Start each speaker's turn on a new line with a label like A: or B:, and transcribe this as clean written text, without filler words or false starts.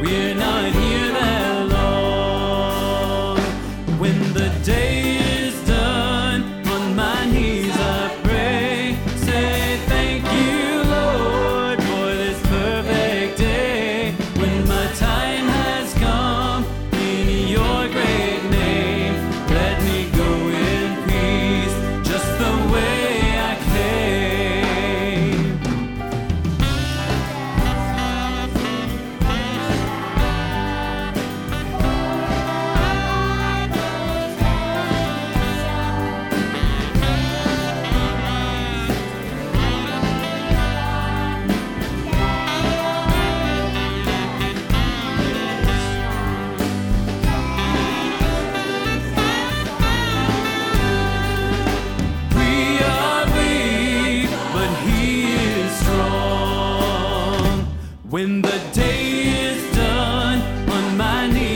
A: we're not here that long. When the day is done, on my knees I pray, say thank you, Lord, for this perfect day. When my time has come, in your great name, let me go in peace, just the way I came. We are weak, but he is strong. When the day is done, on my knees